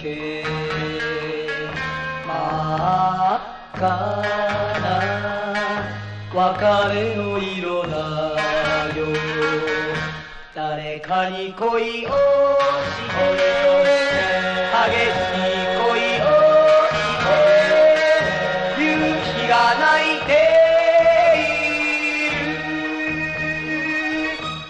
け真っ赤な別れの色だよ誰かに恋をして